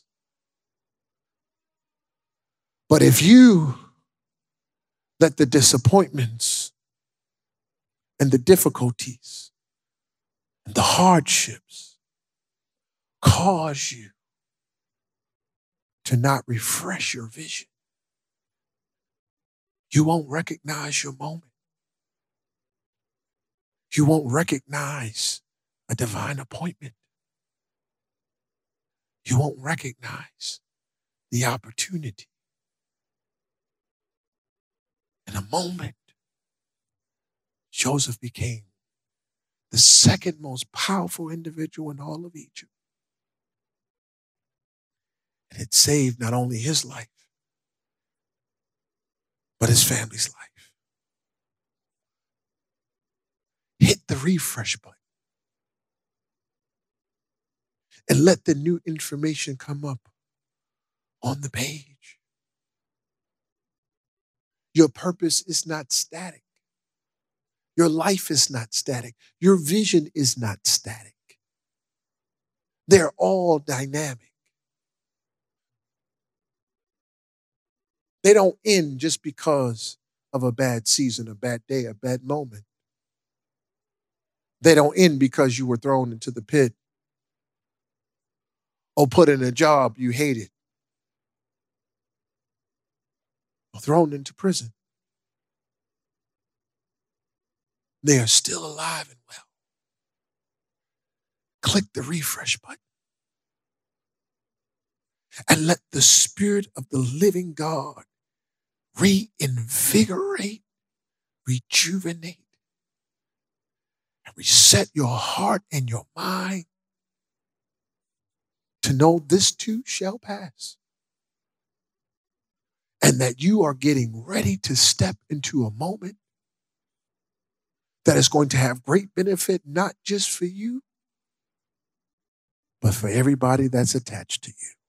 But if you let the disappointments and the difficulties and the hardships cause you to not refresh your vision, you won't recognize your moment. You won't recognize a divine appointment. You won't recognize the opportunity. In a moment, Joseph became the second most powerful individual in all of Egypt. And it saved not only his life, but his family's life. Hit the refresh button and let the new information come up on the page. Your purpose is not static. Your life is not static. Your vision is not static. They're all dynamic. They don't end just because of a bad season, a bad day, a bad moment. They don't end because you were thrown into the pit or put in a job you hated or thrown into prison. They are still alive and well. Click the refresh button and let the Spirit of the living God reinvigorate, rejuvenate, and reset your heart and your mind to know this too shall pass. And that you are getting ready to step into a moment that is going to have great benefit, not just for you, but for everybody that's attached to you.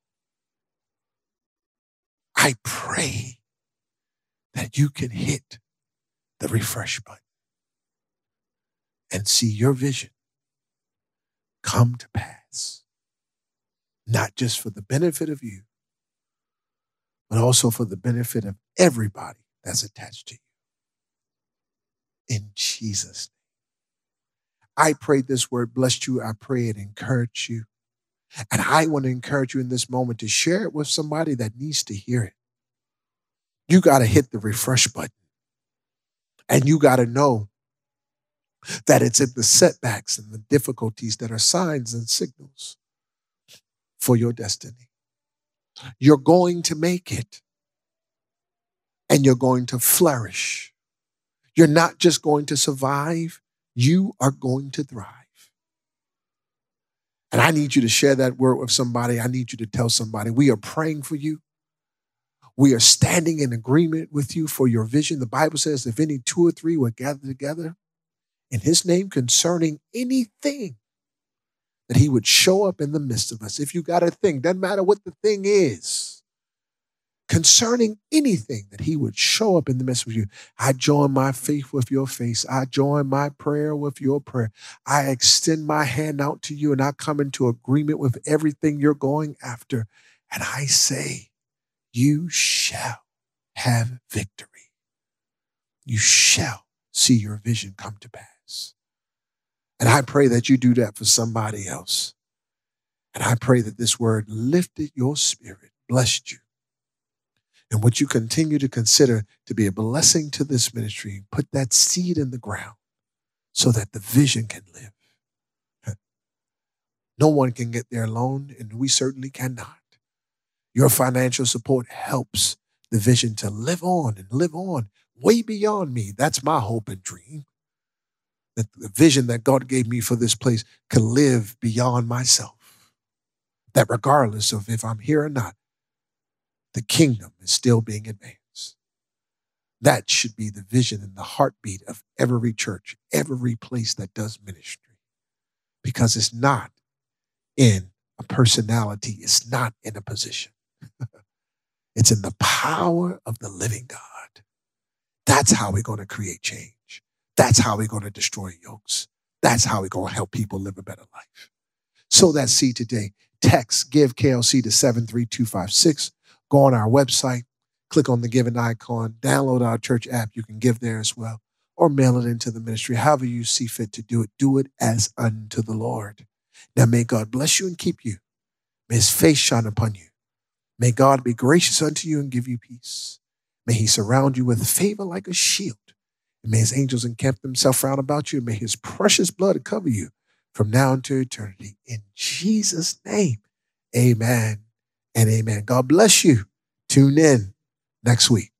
I pray that you can hit the refresh button and see your vision come to pass, not just for the benefit of you, but also for the benefit of everybody that's attached to you. In Jesus' name. I pray this word blessed you. I pray it encouraged you. And I want to encourage you in this moment to share it with somebody that needs to hear it. You got to hit the refresh button. And you got to know that it's in the setbacks and the difficulties that are signs and signals for your destiny. You're going to make it. And you're going to flourish. You're not just going to survive. You are going to thrive. And I need you to share that word with somebody. I need you to tell somebody, we are praying for you. We are standing in agreement with you for your vision. The Bible says if any two or three were gathered together in his name concerning anything, that he would show up in the midst of us. If you got a thing, doesn't matter what the thing is, concerning anything, that he would show up in the midst of you. I join my faith with your faith. I join my prayer with your prayer. I extend my hand out to you and I come into agreement with everything you're going after. And I say, you shall have victory. You shall see your vision come to pass. And I pray that you do that for somebody else. And I pray that this word lifted your spirit, blessed you. And what you continue to consider to be a blessing to this ministry, put that seed in the ground so that the vision can live. No one can get there alone, and we certainly cannot. Your financial support helps the vision to live on and live on way beyond me. That's my hope and dream. That the vision that God gave me for this place can live beyond myself. That regardless of if I'm here or not, the kingdom is still being advanced. That should be the vision and the heartbeat of every church, every place that does ministry. Because it's not in a personality, it's not in a position. It's in the power of the living God. That's how we're going to create change. That's how we're going to destroy yokes. That's how we're going to help people live a better life. Sow that seed today. Text Give K L C to seven three two five six. Go on our website, click on the giving icon, download our church app. You can give there as well, or mail it into the ministry. However you see fit to do it, do it as unto the Lord. Now may God bless you and keep you. May his face shine upon you. May God be gracious unto you and give you peace. May he surround you with favor like a shield. And may his angels encamp themselves round about you. And may his precious blood cover you from now unto eternity. In Jesus' name, amen and amen. God bless you. Tune in next week.